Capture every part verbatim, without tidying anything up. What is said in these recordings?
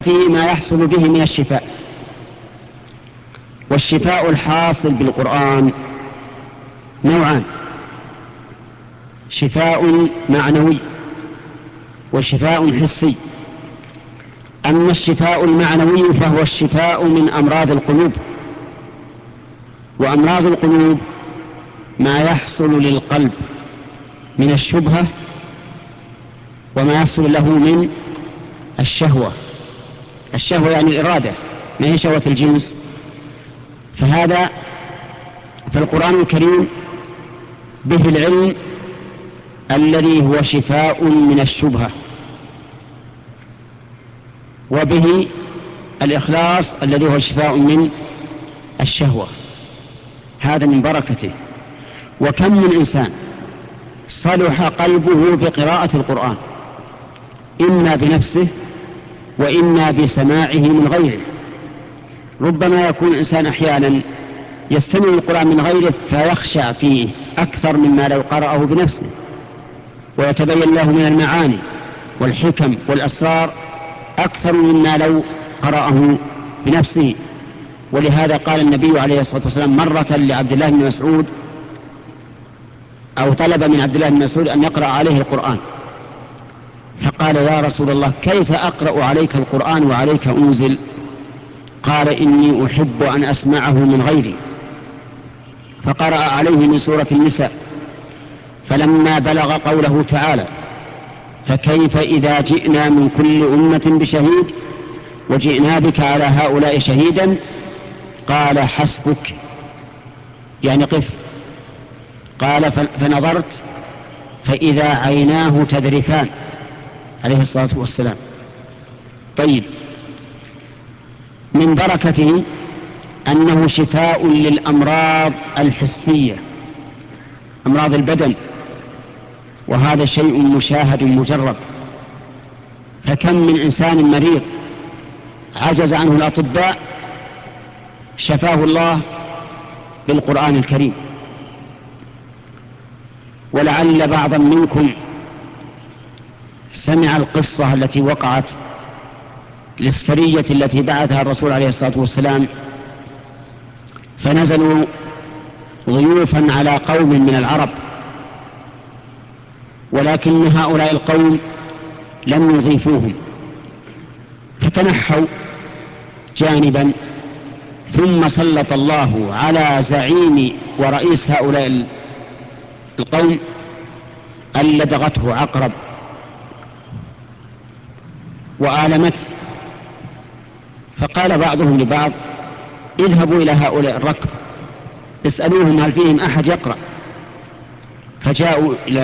ما يحصل به من الشفاء. والشفاء الحاصل بالقرآن نوعان: شفاء معنوي وشفاء حسي. أما الشفاء المعنوي فهو الشفاء من أمراض القلوب، وأمراض القلوب ما يحصل للقلب من الشبهة وما يحصل له من الشهوة. الشهوة يعني الإرادة، ما هي شهوة الجنس. فهذا فالقرآن الكريم به العلم الذي هو شفاء من الشبهة، وبه الإخلاص الذي هو شفاء من الشهوة. هذا من بركته. وكم من إنسان صلح قلبه بقراءة القرآن، إما بنفسه وإما بسماعه من غيره. ربما يكون الإنسان أحيانا يستمع القرآن من غيره فيخشع فيه أكثر مما لو قرأه بنفسه، ويتبين له من المعاني والحكم والأسرار أكثر مما لو قرأه بنفسه. ولهذا قال النبي عليه الصلاة والسلام مرة لعبد الله بن مسعود، أو طلب من عبد الله بن مسعود أن يقرأ عليه القرآن، فقال: يا رسول الله، كيف أقرأ عليك القرآن وعليك أنزل؟ قال: إني أحب أن أسمعه من غيري. فقرأ عليه من سورة النساء. فلما بلغ قوله تعالى: فكيف إذا جئنا من كل أمة بشهيد وجئنا بك على هؤلاء شهيدا، قال: حسبك، يعني قف. قال: فنظرت فإذا عيناه تذرفان، عليه الصلاة والسلام. طيب، من بركته أنه شفاء للأمراض الحسية، أمراض البدن، وهذا شيء مشاهد مجرب. فكم من إنسان مريض عجز عنه الأطباء شفاه الله بالقرآن الكريم. ولعل بعضا منكم سمع القصة التي وقعت للسرية التي بعثها الرسول عليه الصلاة والسلام، فنزلوا ضيوفا على قوم من العرب، ولكن هؤلاء القوم لم يضيفوهم، فتنحوا جانبا. ثم سلط الله على زعيم ورئيس هؤلاء القوم أن لدغته عقرب وآلمته. فقال بعضهم لبعض: اذهبوا إلى هؤلاء الركب اسألوهم هل فيهم أحد يقرأ. فجاءوا إلى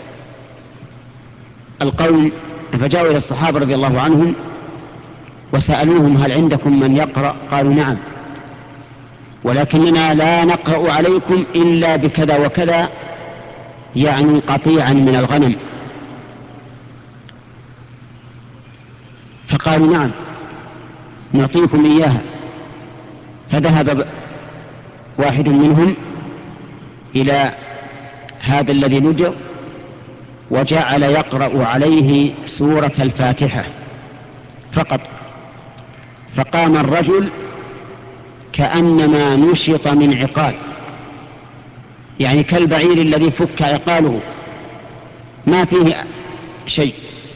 القوم فجاءوا إلى الصحابة رضي الله عنهم وسألوهم: هل عندكم من يقرأ؟ قالوا: نعم، ولكننا لا نقرأ عليكم إلا بكذا وكذا، يعني قطيعا من الغنم. فقالوا: نعم، نعطيكم إياها. فذهب واحد منهم إلى هذا الذي لجأ وجعل يقرأ عليه سورة الفاتحة فقط. فقام الرجل كأنما نشط من عقال، يعني كالبعير الذي فك عقاله، ما فيه شيء،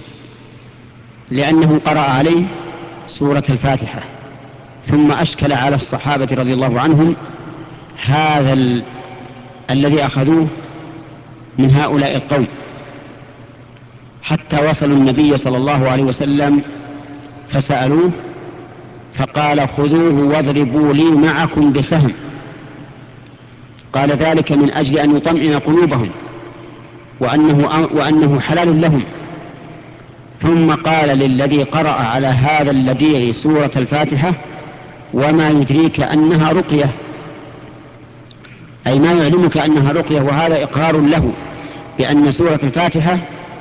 لأنه قرأ عليه سورة الفاتحة. ثم أشكل على الصحابة رضي الله عنهم هذا ال... الذي أخذوه من هؤلاء القوم، حتى وصلوا النبي صلى الله عليه وسلم فسألوه، فقال: خذوه واضربوا لي معكم بسهم. قال ذلك من أجل أن يطمئن قلوبهم وأنه, وأنه حلال لهم. ثم قال للذي قرأ على هذا اللديغ سورة الفاتحة: وما يدريك أنها رقية، أي ما يعلمك أنها رقية. وهذا إقرار له بأن سورة الفاتحة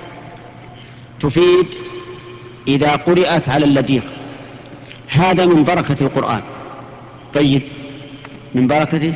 تفيد إذا قرأت على اللديغ. هذا من بركة القرآن. طيب، من بركته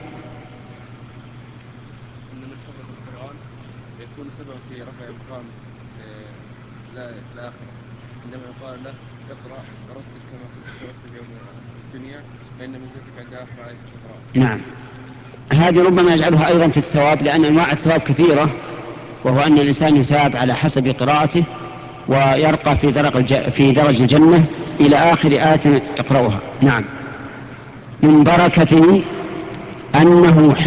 أن من حفظ القرآن يكون سببا في رفع مقام لا في الآخرة. عندما يقال له اقرأ ترتل كما كنت ترتل يوم الدنيا فإن منزلتك عند آخر آية تقرأ. نعم، هذه ربما يجعلها أيضا في الثواب، لأن أنواع الثواب كثيرة، وهو أن الإنسان يثاب على حسب قراءته ويرقى في درج الج... في درج الجنة إلى آخر آية يقرأها. نعم. من بركته أنه